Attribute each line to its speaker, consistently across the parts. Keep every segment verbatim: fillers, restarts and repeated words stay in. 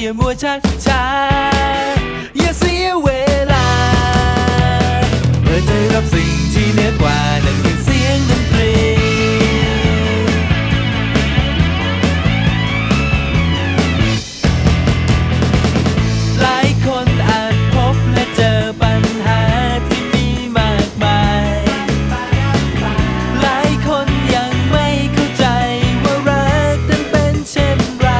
Speaker 1: อย่ามัวชักช้าอย่าเสียเวลาเปิดใจรับสิ่งที่เหนือกว่านั่นคือเสียงดนตรีหลายคนอาจพบและเจอปัญหาที่มีมากมายหลายคนยังไม่เข้าใจว่ารักนั้นเป็นเช่นไร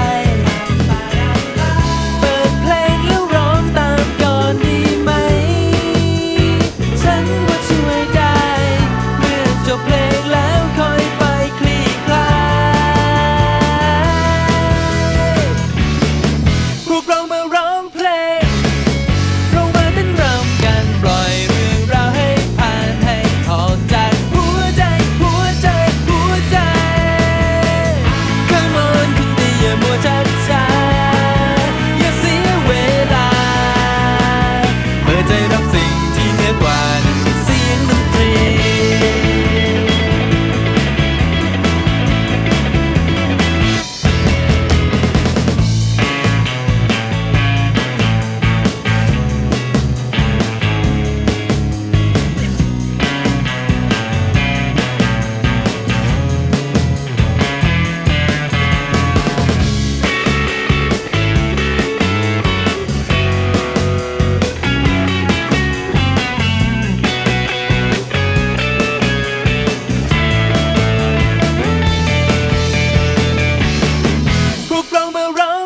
Speaker 1: เปิดเพลงแล้วร้องตามก่อนดีไหมฉันว่าช่วยได้เมื่อจบเพลงแล้วค่อยไปคลี่คลายพวกเรามาร้องเพลงเรามาเต้นรำกันปล่อยเรื่องราวให้ผ่านให้ออกจากหัวใจหัวใจหัวใจ Come on คุณดีอย่ามัวชักช้าอย่าเสียเวลาเปิดใจรับสิ่งที่เหนือกว่านั่นคือเสียงดนตรีพวกเรามาร้อง